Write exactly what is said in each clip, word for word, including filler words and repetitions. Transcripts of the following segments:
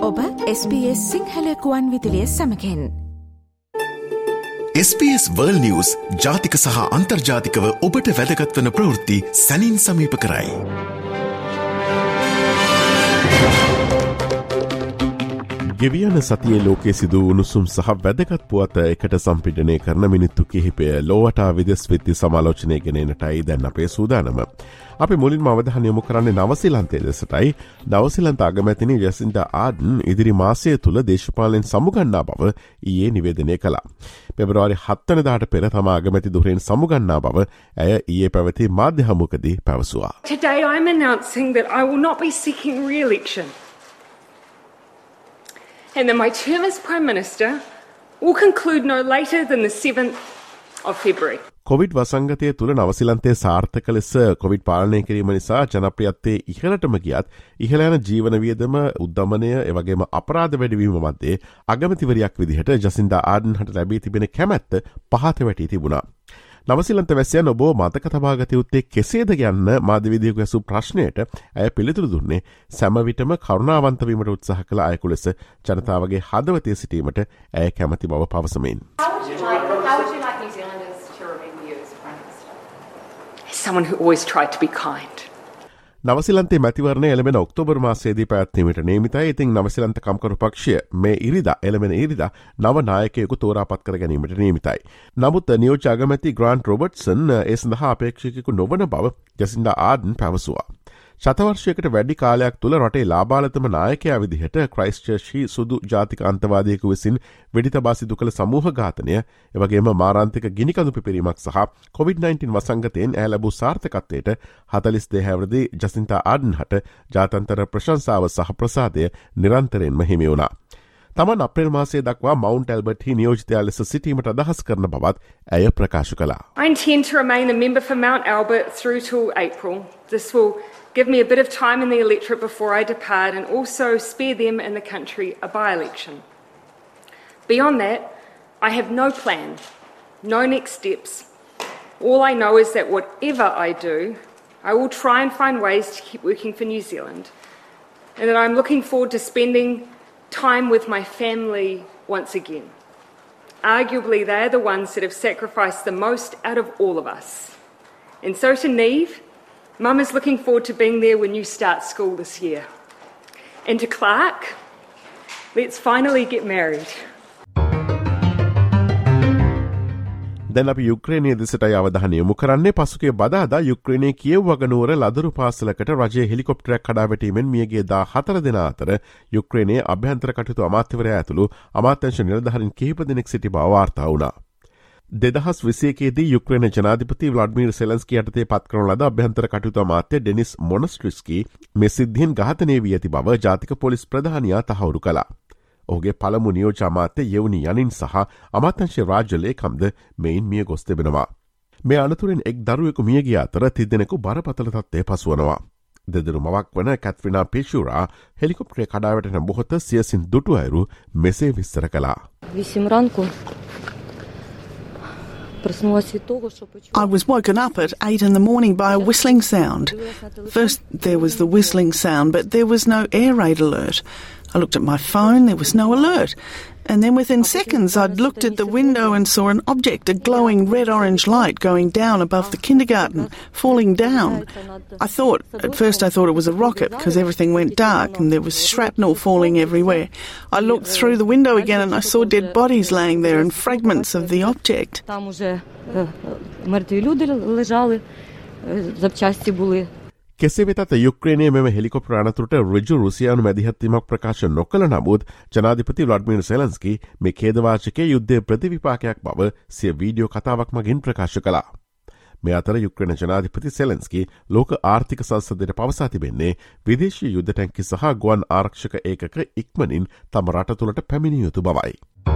ඔබ S B S Sinhala ගුවන් විදුලිය සමගින් S B S World News ජාතික සහ අන්තර්ජාතිකව ඔබට වැදගත් වන ප්‍රවෘත්ති සැනින් සමීප කරයි. ගෙවියන සතියේ ලෝකයේ සිදු උණුසුම් සහ වැදගත් පුවත් එකට සම්පිඩනය කරන මිනිත්තු කිහිපය ලෝවටා විදෙස් විත්ති සමාලෝචනය ගෙනෙනටයි දැන් අපේ සූදානම. අපි මුලින්ම අවධානය යොමු කරන්නේ නවසීලන්තයේ දෙසටයි. නවසීලන්ත අගමැතිනි ජැසින්ඩා ආඩන් ඉදිරි මාසය තුල දේශපාලන සමුගන්නා බව ඊයේ නිවේදනය කළා. පෙබරවාරි හත වෙනිදාට පෙර තම අගමැති ධුරයෙන් සමුගන්නා බව ඇය ඊයේ පැවති මාධ්‍ය හමුවකදී පැවසුවා. Today I'm announcing that I will not be seeking re-election. And that my term as Prime Minister will conclude no later than the seventh of February. Covid වසංගතය තුළ නවසීලන්තයේ සාර්ථක ලෙස කොවිඩ් පාලනය කිරීම නිසා ජනප්‍රියත්වයේ ඉහළටම ගියත් ඉහළ යන ජීවන වියදම උද්දමනය එවැගේම අපරාධ වැඩිවීම මැද්දේ අගමැතිවරියක් විදිහට ජැසින්ඩා ආඩන්හට ලැබී තිබෙන කැමැත්ත පහත වැටී තිබුණා. නවසීලන්ත වැසියන් ඔබ මතක තබා ගත යුත්තේ කෙසේද යන්න මාධ්‍යවේදියෙකු ඇසූ ප්‍රශ්නයට ඇය පිළිතුරු දුන්නේ සෑම විටම කරුණාවන්ත වීමට උත්සාහ කළ අයෙකු ලෙස ජනතාවගේ හදවතේ සිටීමට ඇය කැමැති බව පවසමින්. Someone who always tried to be kind. නවසීලන්තයේ මැතිවරණය එළඹෙන ඔක්තෝබර් මාසයේදී පැවැත්වීමට නියමිතයි. ඉතින් නවසීලන්ත කම්කරු පක්ෂය මේ ඉරිදා එළඹෙන ඉරිදා නව නායකයෙකු තෝරාපත් කර ගැනීමට නියමිතයි. නමුත් නියෝජ්‍ය අගමැති ග්‍රාන්ට් රොබර්ට්සන් ඒ සඳහා අපේක්ෂකයෙකු නොවන බව ජැසින්ඩා ආඩන් පැවසුවා. ශතවර්ෂයකට වැඩි කාලයක් තුළ රටේ ලාබාලතම නායකයා විදිහට ක්‍රයිස්ට්චර්ච්හි සුදු ජාතික අන්තවාදියෙකු විසින් වෙඩි තබා සිදු කළ සමූහ ඝාතනය එවැගේම මාරාන්තික ගිනිකඳු පිපිරීමක් සහ කොවිඩ් නයින්ටීන් වසංගතයෙන් ඇය ලැබූ සාර්ථකත්වයට හතළිස් දෙක හැවිරිදි ජැසින්ඩා ආඩන්හට ජාත්‍යන්තර ප්‍රශංසාව සහ ප්‍රසාදය නිරන්තරයෙන්ම හිමි වුණා. තමන් අප්‍රේල් මාසයේ දක්වා මවුන්ට් ඇල්බර්ට් හි නියෝජිතයා ලෙස සිටීමට අදහස් කරන බවත් ඇය ප්‍රකාශ කළා. I intend to remain a member for Mount Albert through till April. This will give me a bit of time in the electorate before I depart and also spare them and the country a by-election. Beyond that, I have no plan, no next steps. All I know is that whatever I do, I will try and find ways to keep working for New Zealand and that I'm looking forward to spending time with my family once again. Arguably, they're the ones that have sacrificed the most out of all of us. And so to Neve, Mum is looking forward to being there when you start school this year. And to Clark, let's finally get married. දැන් අපි යුක්‍රේනයේ දෙසටයි අවධානය යොමු කරන්නේ. පසුගිය බදාදා යුක්‍රේනයේ කියව් වගනුවර ලදරු පාසලකට රජයේ හෙලිකොප්ටරයක් කඩා වැටීමෙන් මියගිය දාහතර දෙනා අතර යුක්‍රේනයේ අභ්‍යන්තර කටයුතු අමාත්‍යවරයා ඇතුළු අමාත්‍යාංශ නිලධාරීන් කිහිප දෙනෙක් සිටි බව වාර්තා වුණා. දෙදහස් විසියකේදී යුක්‍රේන ජනාධිපති ව්ලාඩිමීර් සෙලන්ස්කී යටතේ පත් කරන ලද අභ්‍යන්තර කටයුතු අමාත්‍ය ඩෙනිස් මොනස්ට්‍රිස්කී මේ සිද්ධියෙන් ඝාතනය වී ඇති බව ජාතික පොලිස් ප්‍රධානියා තහවුරු කළා. ඔහුගේ පළමු නියෝජ්‍ය අමාත්‍ය යෙවුනි යනින් සහ අමාත්‍යංශ රාජ්‍ය ලේකම්ද මෙයින් මිය ගොස් තිබෙනවා. මේ අනතුරින් එක් දරුවෙකු මිය ගිය අතර තිදෙනෙකු බරපතල තත්ත්වයේ පසුවනවා. දෙදරු මවක් වන කැත්රිනා පේෂුරා හෙලිකොප්ටරේ කඩා වැටෙන මොහොත සියසින් දුටු අයුරු මෙසේ විස්තර කළා. I was woken up at eight in the morning by a whistling sound. First there was the whistling sound, but there was no air raid alert. I looked at my phone, there was no alert. And then within seconds I'd looked at the window and saw an object, a glowing red-orange light going down above the kindergarten, falling down. I thought, at first I thought it was a rocket because everything went dark and there was shrapnel falling everywhere. I looked through the window again and I saw dead bodies laying there and fragments of the object. කෙසේ වෙතත් යුක්‍රේනයේ මෙම helicopter අනතුරට ඍජු රුසියානු මැදිහත්වීමක් ප්‍රකාශ නොකළ නමුත් ජනාධිපති ව්ලාඩිමීර් සෙලන්ස්කී මේ ඛේදවාචකයේ යුද්ධයේ ප්‍රතිවිපාකයක් බව සිය වීඩියෝ කතාවක් මගින් ප්‍රකාශ කළා. මේ අතර යුක්‍රේන ජනාධිපති සෙලන්ස්කී ලෝක ආර්ථික සංසදයට පවසා තිබෙන්නේ විදේශීය යුද්ධ ටැංකි සහ ගුවන් ආරක්ෂක ඒකක ඉක්මනින් තම රට තුළට පැමිණිය යුතු බවයි.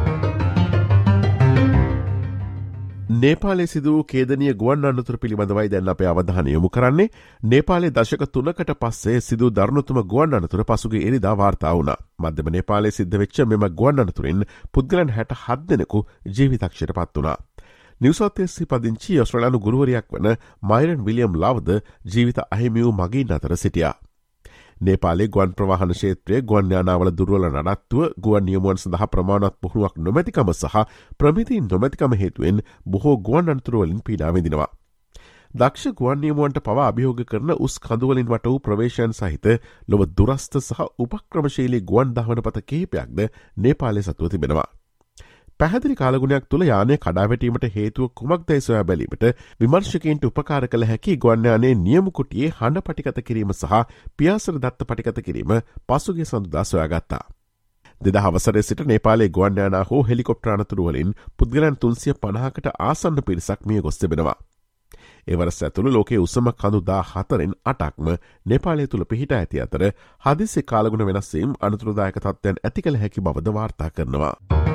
නේපාලයේ සිදු කේදනීය ගුවන් අනතුර පිළිබඳවයි දැන් අපේ අවධානය යොමු කරන්නේ. නේපාලයේ දශක තුනකට පස්සේ සිදු දරුණුතම ගුවන් අනතුර පසුගිය ඉරිදා වාර්තා වුණා. මධ්‍යම නේපාලයේ සිද්ධ වෙච්ච මෙම ගුවන් අනතුරින් පුද්ගලයන් හැට හත් දෙනෙකු ජීවිතක්ෂයට පත් වුණා. නිව් සවුත් වේල්ස් පදිංචි ඔස්ට්‍රේලියානු ගුරුවරියක් වන මයිරන් විලියම් ලව්ද ජීවිත අහිමි වූ මගීන් අතර සිටියා. නේපාලේ ගුවන් ප්‍රවාහන ක්ෂේත්‍රයේ ගුවන් යානාවල දුර්වල නඩත්තුව ගුවන් නියමුවන් සඳහා ප්‍රමාණවත් පුහුණුවක් නොමැතිකම සහ ප්‍රමිතීන් නොමැතිකම හේතුවෙන් බොහෝ ගුවන් අනතුරුවලින් පීඩා විඳිනවා. දක්ෂ ගුවන් නියමුවන්ට පවා අභියෝග කරන උස් කඳුවලින් වට වූ ප්‍රවේශයන් සහිත ලොව දුරස්ථ සහ උපක්‍රමශීලී ගුවන් දහවන පත කිහිපයක්ද නේපාලයේ සතුව තිබෙනවා. පැහැදිලි කාලගුණයක් තුළ යානය කඩාවැටීමට හේතුව කුමක්දැයි සොයා බැලීමට විමර්ශකයින්ට උපකාර කළ හැකි ගුවන් යානයේ නියම කුටියේ හඬ පටිගත කිරීම සහ පියාසර දත්ත පටිගත කිරීම පසුගිය සඳුදා සොයාගත්තා. දෙදා වසරේ සිට නේපාලයේ ගුවන් යානා හෝ හෙලිකොප්ටර් අනතුරුවලින් පුද්ගලයන් තුන්සිය පනහකට ආසන්න පිරිසක් මිය ගොස් තිබෙනවා. ඒ වරස ඇතුළු ලෝකයේ උසම කඳු දා හතරෙන් අටක්ම නේපාලය තුළ පිහිට ඇති අතර හදිසි කාලගුණ වෙනස්වීම් අනතුරුදායක තත්ත්වයන් ඇති කළ හැකි බවද වාර්තා කරනවා.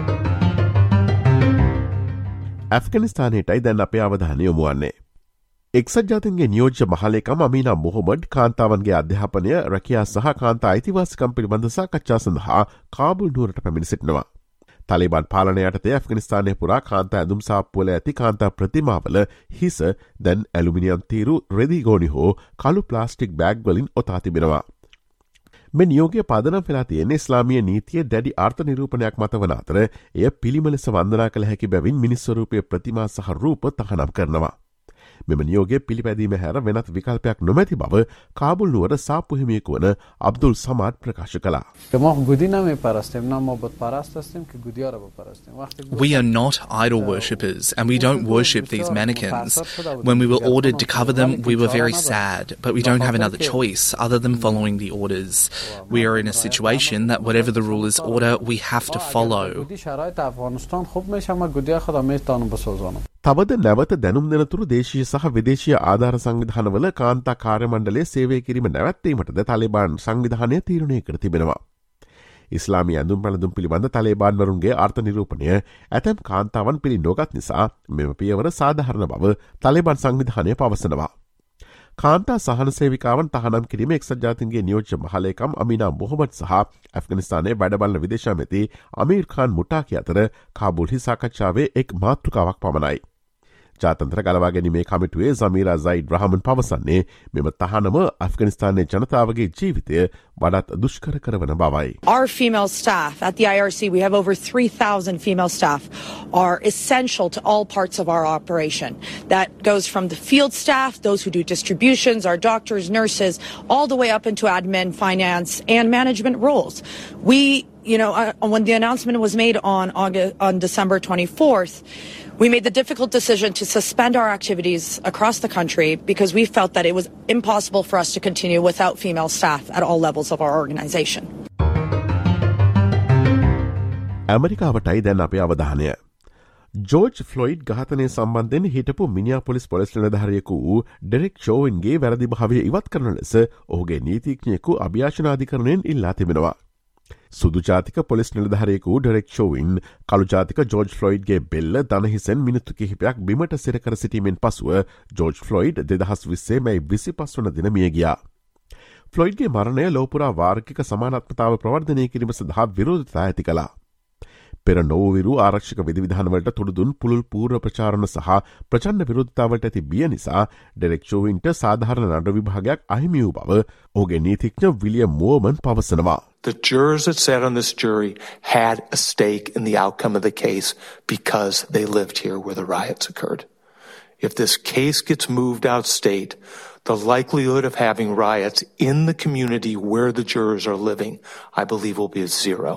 ඇෆ්ගනිස්තානයටයි දැන් අපේ අවධානය යොමු වන්නේ. එක්සත් ජාතීන්ගේ නියෝජ්‍ය මහලේකම් අමීනා මොහොමඩ් කාන්තාවන්ගේ අධ්‍යාපනය රැකියා සහ කාන්තා අයිතිවාසිකම් පිළිබඳ සාකච්ඡා සඳහා කාබුල් නුවරට පැමිණ සිටිනවා. තලිබාන් පාලනය යටතේ ඇෆ්ගනිස්තානය පුරා කාන්තා ඇඳුම් සාප්පුවල ඇති කාන්තා ප්‍රතිමාවල හිස දැන් ඇලුමිනියම් තීරු රෙදි ගෝනි හෝ කළු ප්ලාස්ටික් බෑග් වලින් ඔතා තිබෙනවා. මේ නියෝගය පදනම් වෙලා තියෙන ඉස්ලාමීය නීතියේ දැඩි අර්ථ නිරූපණයක් මත වන අතර එය පිළිම ලෙස වන්දනා කළ හැකි බැවින් මිනිස් ස්වරූපයේ ප්‍රතිමා සහ රූප තහනම් කරනවා. මෙම නියෝගය පිළිපැදීම හැර වෙනත් විකල්පයක් නොමැති බව කාබුල් නුවර සාප්පු හිමියෙකු වන අබ්දුල් සමාඩ් ප්‍රකාශ කළා. We are not idol worshippers and we don't worship these mannequins. When we were ordered to cover them, we were very sad, but we don't have another choice other than following the orders. We are in a situation that whatever the rulers order, we have to follow. තවද නැවත දැනුම් දෙනතුරු දේශීය සහ විදේශීය ආධාර සංවිධානවල කාන්තා කාර්යමණ්ඩලයේ සේවය කිරීම නැවැත්වීමටද තලිබාන් සංවිධානය තීරණය කර තිබෙනවා. ඉස්ලාමී ඇඳුම් පැළඳුම් පිළිබඳ තලිබාන්වරුන්ගේ අර්ථ නිරූපණය ඇතැම් කාන්තාවන් පිළි නොගත් නිසා මෙම පියවර සාධාරණ බව තලිබාන් සංවිධානය පවසනවා. කාන්තා සහන සේවිකාවන් තහනම් කිරීම එක්සත් ජාතීන්ගේ නියෝජ්‍ය මහලේකම් අමීනා මොහොමඩ් සහ ඇෆ්ගනිස්තානයේ වැඩබලන විදේශ ඇමති අමීර් ખાન මුටාකි අතර කාබුල්හි සාකච්ඡාවේ එක් මාතෘකාවක් පමණයි. ජාතන්ත්‍ර ගලවා ගැනීමේ කමිටුවේ සමීරා සයිඩ් රහමන් පවසන්නේ මෙම තහනම ඇෆ්ගනිස්තානයේ ජනතාවගේ ජීවිතය වඩාත් දුෂ්කර කරවන බවයි. Our female staff at the I R C, we have over three thousand female staff, are essential to all parts of our operation. That goes from the field staff, those who do distributions, our doctors, nurses, all the way up into admin, finance, and management roles. We, you know, uh, when the announcement was made on August, on December twenty-fourth, we made the difficult decision to suspend our activities across the country because we felt that it was impossible for us to continue without female staff at all levels of our organization. ඇමරිකාවටයි දැන් අපේ අවධානය. George Floyd ඝාතනය සම්බන්ධයෙන් හිටපු මිනියාපොලිස් police නිලධාරියෙකු වූ Derek ෂෝවින්ගේ වැරදි භාවය ඉවත් කරන ලෙස ඔහුගේ නීතිඥයෙකු අභියාචනාධිකරණයෙන් ඉල්ලා තිබෙනවා. සුදු ජාතික පොලිස් නිලධාරියෙකු ඩෙරෙක් ෂෝවින් කළු ජාතික ජෝර්ජ් ෆ්ලොයිඩ්ගේ බෙල්ල දනහිසෙන් මිනිත්තු කිහිපයක් බිමට සිර කර සිටීමෙන් පසුව ජෝර්ජ් ෆ්ලොයිඩ් දෙදහස් විස්සේ මැයි විසිපස් වන දින මිය ගියා. ෆ්ලොයිඩ්ගේ මරණය ලෝපුරා වාර්ගික සමානත්මතාව ප්‍රවර්ධනය කිරීම සඳහා විරෝධතා ඇති කළා. පෙර නොවවිරු ආරක්ෂක විධවිධානවලට තුළුදුන් පුළුල් පූර්ව ප්‍රචාරණ සහ ප්‍රචන්න විරුද්ධතාවට ඇති බිය නිසා ඩෙරෙක් ෂෝවින්ට සාධාරණ නඩ විභාගයක් අහිමි වූ බව ඔහුගේ නීතිඥ විලියම් මෝමන් පවසනවා. The jurors that sat on this jury had a stake in the outcome of the case because they lived here where the riots occurred. If this case gets moved out state, the likelihood of having riots in the community where the jurors are living, I believe, will be zero.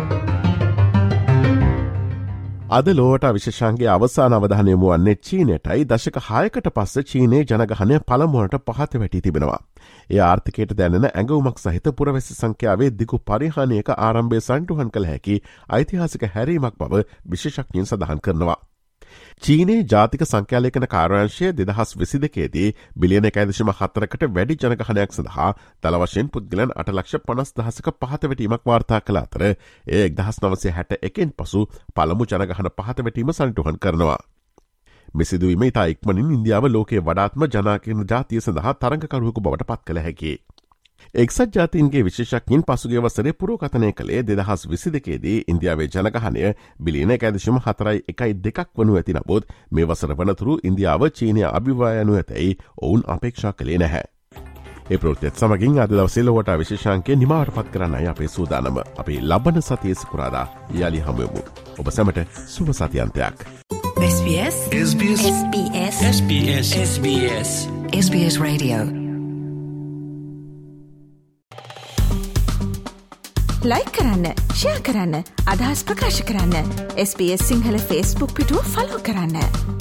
අද ලෝවට විශේෂන්ගේ අවසාන අවධානය යොමු වන්නේ චීනයටයි. දශක හයකට පස්සේ චීනයේ ජනගහනය පළමුවරට පහත වැටී තිබෙනවා. ඒ ආර්ථිකයට දැනෙන ඇඟවුමක් සහිත පුරවැසි සංඛ්‍යාවේ දිගු පරිහානියක ආරම්භය සන්ටුහන් කළ හැකි ඓතිහාසික හැරීමක් බව විශේෂඥයින් සඳහන් කරනවා. චීනයේ ජාතික සංඛ්‍යාලේඛන කාර්යාංශය දෙදහස් විසි දෙකේදී බිලියන එකයි දශම හතරකට වැඩි ජනගහනයක් සඳහා දල වශයෙන් පුද්ගලයන් අට ලක්ෂ පනස් දහසක පහත වැටීමක් වාර්තා කළ අතර එය එක්දහස් නවසිය හැට එකෙන් පසු පළමු ජනගහන පහත වැටීම සන්ටුහන් කරනවා. මෙසිදුවීම ඉතා ඉක්මනින් ඉන්දියාව ලෝකයේ වඩාත්ම ජනාකීර්ණ ජාතිය සඳහා තරඟකරුවෙකු බවට පත් කළ හැකියි. එක්සත් ජාතීන්ගේ විශේෂඥයින් පසුගිය වසරේ පුරෝකථනය කළේ දෙදහස් විසි දෙකේදී ඉන්දියාවේ ජනගහනය බිලියන එකයි දශම හතරයි එකයි දෙකක් වනු ඇති නමුත් මේ වසර වනතුරු ඉන්දියාව චීනය අභිවා යනු ඇතැයි ඔවුන් අපේක්ෂා කළේ නැහැ. ඒ ප්‍රෘතියත් සමගින් අද දවසේ ලොවට විශේෂාංකය නිමාවට පත් කරන්නයි අපේ සූදානම. අපි ලබන සතියේ සිකුරාදා යලි හමුවෙමු. ඔබ සැමට සුබ සතියන්තයක්. SBS SBS SBS SBS SBS SBS Radio like කරන්න, ෂෙයා කරන්න, අදහස් ප්‍රකාශ කරන්න. S B S Sinhala Facebook පිටුව ෆලෝ කරන්න.